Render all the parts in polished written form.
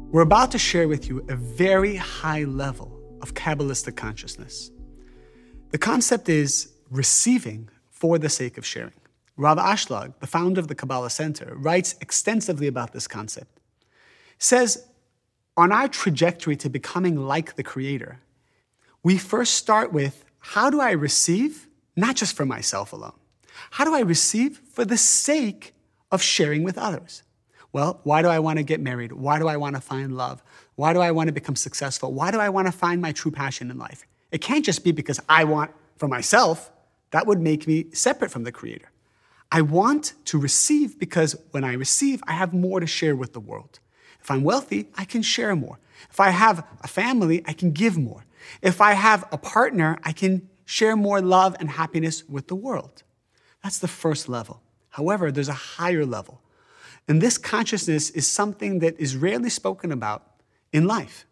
We're about to share with you a very high level of Kabbalistic consciousness. The concept is receiving for the sake of sharing. Rav Ashlag, the founder of the Kabbalah Center, writes extensively about this concept. He says, on our trajectory to becoming like the Creator, we first start with, how do I receive? Not just for myself alone. How do I receive for the sake of sharing with others? Well, why do I want to get married? Why do I want to find love? Why do I want to become successful? Why do I want to find my true passion in life? It can't just be because I want for myself. That would make me separate from the Creator. I want to receive because when I receive, I have more to share with the world. If I'm wealthy, I can share more. If I have a family, I can give more. If I have a partner, I can share more love and happiness with the world. That's the first level. However, there's a higher level. And this consciousness is something that is rarely spoken about in life.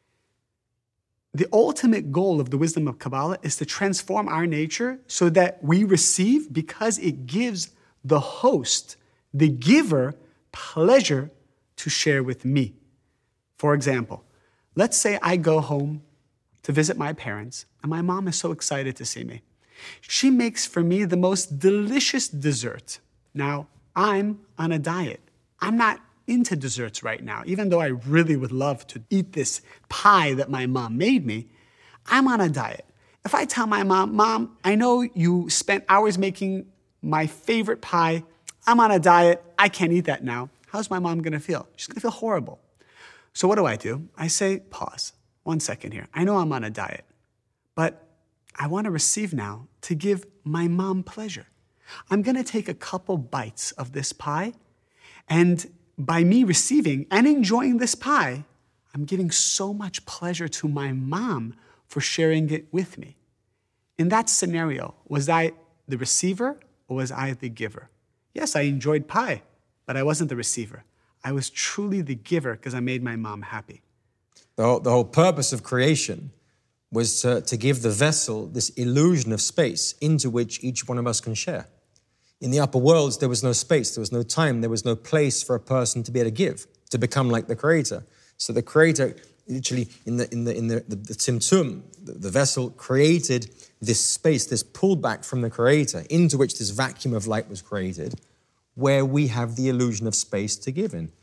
The ultimate goal of the wisdom of Kabbalah is to transform our nature so that we receive because it gives the host, the giver, pleasure to share with me. For example, let's say I go home to visit my parents and my mom is so excited to see me. She makes for me the most delicious dessert. Now, I'm on a diet. I'm not into desserts right now, even though I really would love to eat this pie that my mom made me. I'm on a diet. If I tell my mom, Mom, I know you spent hours making my favorite pie. I'm on a diet. I can't eat that now. How's my mom gonna feel? She's gonna feel horrible. So what do? I say, pause. 1 second here. I know I'm on a diet, but I want to receive now to give my mom pleasure. I'm going to take a couple bites of this pie, and by me receiving and enjoying this pie, I'm giving so much pleasure to my mom for sharing it with me. In that scenario, was I the receiver or was I the giver? Yes, I enjoyed pie, but I wasn't the receiver. I was truly the giver because I made my mom happy. The whole purpose of creation was to give the vessel this illusion of space into which each one of us can share. In the upper worlds, there was no space, there was no time, there was no place for a person to be able to give, to become like the Creator. So the Creator, literally in the Tzimtzum, the vessel created this space, this pullback from the Creator, into which this vacuum of light was created, where we have the illusion of space to give in.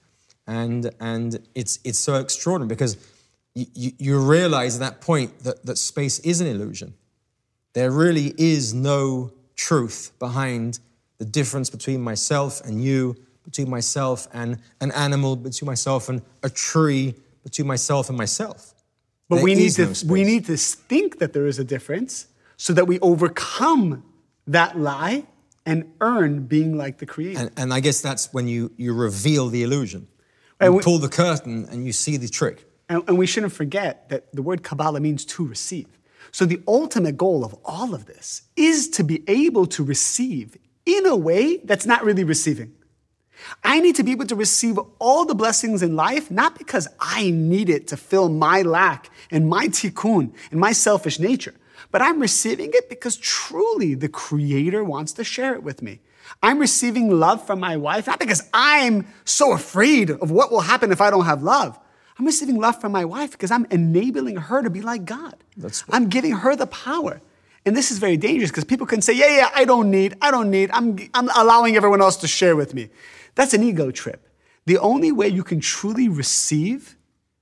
And it's so extraordinary because you realize at that point that space is an illusion. There really is no truth behind the difference between myself and you, between myself and an animal, between myself and a tree, between myself and myself. But we need to think that there is a difference so that we overcome that lie and earn being like the Creator. And I guess that's when you reveal the illusion. You pull the curtain and you see the trick. And we shouldn't forget that the word Kabbalah means to receive. So the ultimate goal of all of this is to be able to receive in a way that's not really receiving. I need to be able to receive all the blessings in life, not because I need it to fill my lack and my tikkun and my selfish nature, but I'm receiving it because truly the Creator wants to share it with me. I'm receiving love from my wife, not because I'm so afraid of what will happen if I don't have love. I'm receiving love from my wife because I'm enabling her to be like God. I'm giving her the power. And this is very dangerous because people can say, yeah, I don't need. I'm allowing everyone else to share with me. That's an ego trip. The only way you can truly receive,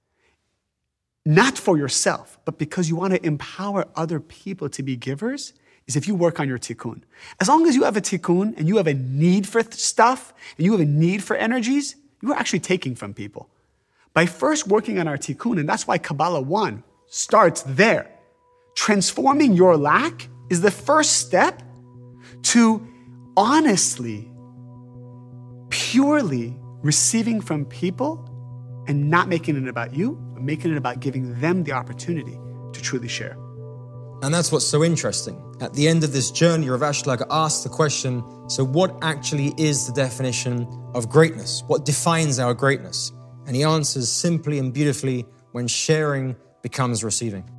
not for yourself, but because you want to empower other people to be givers, is if you work on your tikkun. As long as you have a tikkun and you have a need for stuff and you have a need for energies, you are actually taking from people. By first working on our tikkun, and that's why Kabbalah 1 starts there. Transforming your lack is the first step to honestly, purely receiving from people and not making it about you, but making it about giving them the opportunity to truly share. And that's what's so interesting. At the end of this journey, Rav Ashlag asks the question, so what actually is the definition of greatness? What defines our greatness? And he answers simply and beautifully, when sharing becomes receiving.